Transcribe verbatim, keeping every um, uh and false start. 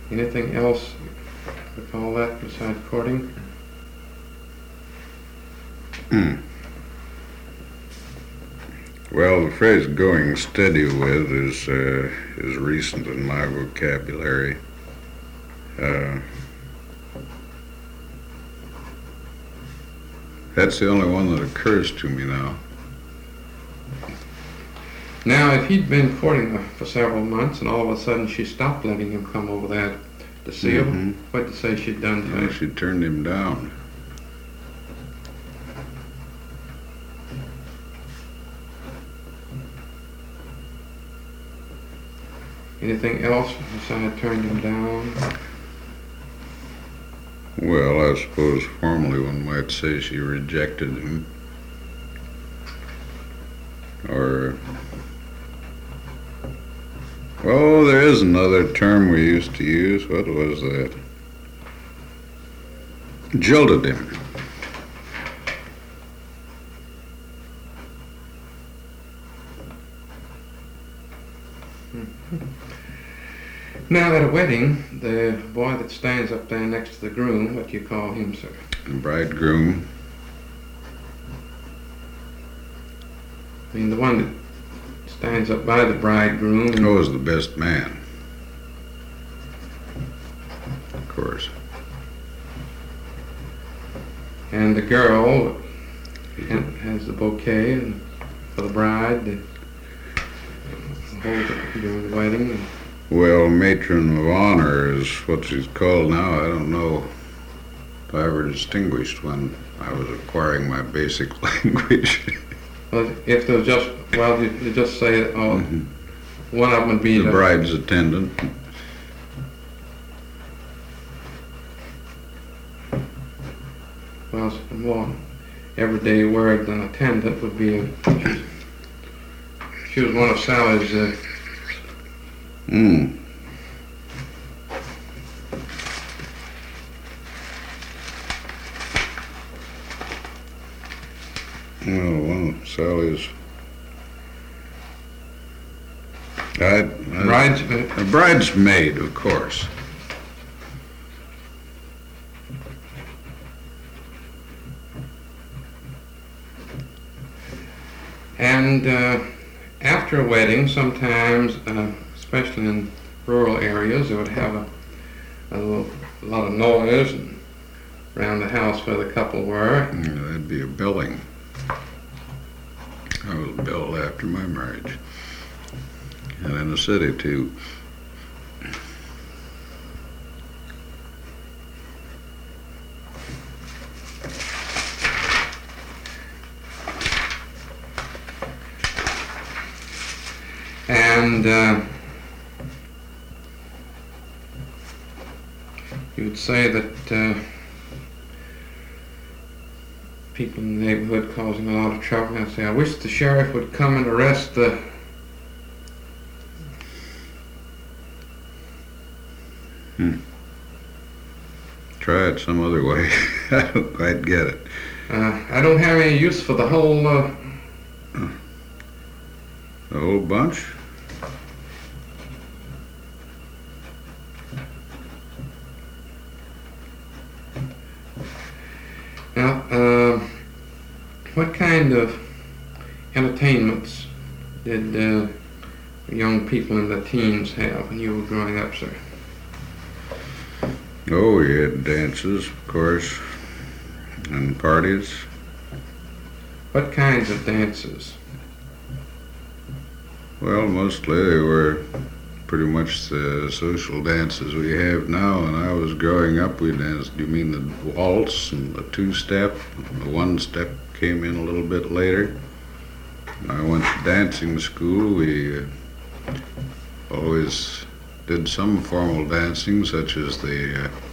Anything else you recall that besides courting? Hmm. Well, the phrase "going steady with" is uh, is recent in my vocabulary. Uh, that's the only one that occurs to me now. Now, if he'd been courting her for several months and all of a sudden she stopped letting him come over there to see her, Mhm. what'd you say she'd done to Well, him? she turned him down. Anything else besides turned him down? Well, I suppose formally one might say she rejected him. Or, oh, there is another term we used to use. What was that? Jilted him. Now, at a wedding, the boy that stands up there next to the groom, what do you call him, sir? The bridegroom. I mean, the one that stands up by the bridegroom. and- Oh, is the best man. Of course. And the girl ha- has the bouquet and for the bride that holds it during the wedding. Well, matron of honor is what she's called now. I don't know if I ever distinguished when I was acquiring my basic language. Well, if there's just, well, you, you just say, oh, Mhm. one of them would be The bride's attendant. well, a more everyday word than attendant would be, a, she was one of Sally's, uh, Mm. Well, one of Sally's. I, I, brides, uh, a bridesmaid, of course. and uh, after a wedding, sometimes, uh, especially in rural areas, they would have a, a, little, a lot of noise and around the house where the couple were. Yeah, that'd be a billing. I was billed after my marriage. And in the city, too. And uh, you would say that uh, people in the neighborhood causing a lot of trouble. I'd say, I wish the sheriff would come and arrest the Hmm. Try it some other way. I don't quite get it. Uh, I don't have any use for the whole. Uh, The whole bunch? now, uh, what kind of entertainments did uh, young people in the teens have when you were growing up, sir? Oh, we had dances, of course, and parties. What kinds of dances? Well, mostly they were pretty much the social dances we have now. When I was growing up, we danced, you mean the waltz and the two-step? The one-step came in a little bit later. When I went to dancing school, we uh, always did some formal dancing, such as the uh,